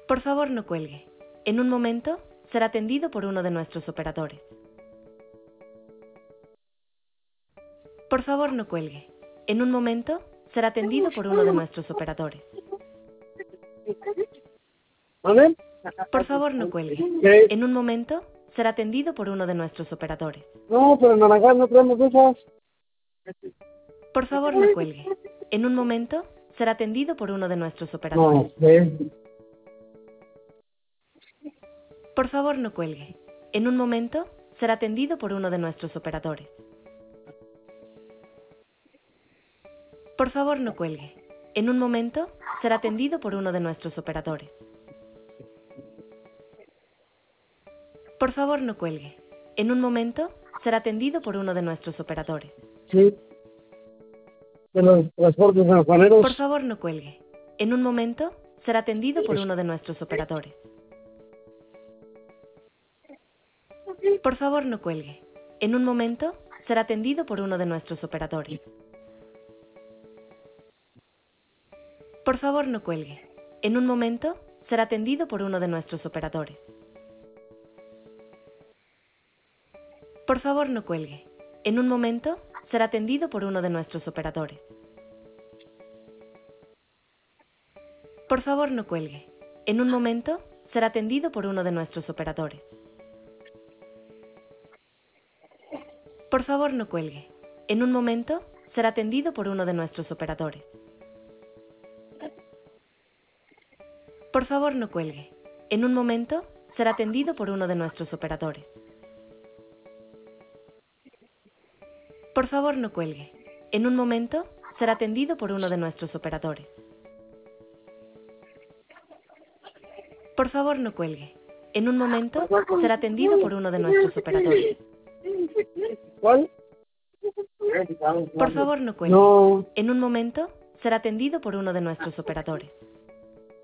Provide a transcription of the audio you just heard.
Por favor, no cuelgue. En un momento, será atendido por uno de nuestros operadores. Por favor, no cuelgue. En un momento, será atendido por uno de nuestros operadores. ¿Vale? Por favor, no cuelgue. En un momento, será atendido por uno de nuestros operadores. No, pero en Naranjal no tenemos esas. Por favor, no cuelgue. En un momento, será atendido por uno de nuestros No, operadores. sí. Por favor, no cuelgue. En un momento, será atendido por uno de nuestros operadores. Por favor, no cuelgue. En un momento, será atendido por uno de nuestros operadores. Por favor, no cuelgue. En un momento, será atendido por uno de nuestros operadores. Sí. De los transportes sanjuaneros. Por favor, no cuelgue. En un momento, será atendido por uno de nuestros operadores. Por favor, no cuelgue. En un momento, será atendido por uno de nuestros operadores. Por favor, no cuelgue. En un momento, será atendido por uno de nuestros operadores. Por favor, no cuelgue. En un momento, será atendido por uno de nuestros operadores. Por favor, no cuelgue. En un momento, será atendido por uno de nuestros operadores. Por favor, no cuelgue. En un momento, será atendido por uno de nuestros operadores. Por favor, no cuelgue. En un momento, será atendido por uno de nuestros operadores. Por favor, no cuelgue. En un momento, será atendido por uno de nuestros operadores. Por favor, no cuelgue. En un momento, será atendido por uno de nuestros operadores. ¿Cuál? Por favor, no cuelgue. No. En un momento, será atendido por uno de nuestros operadores.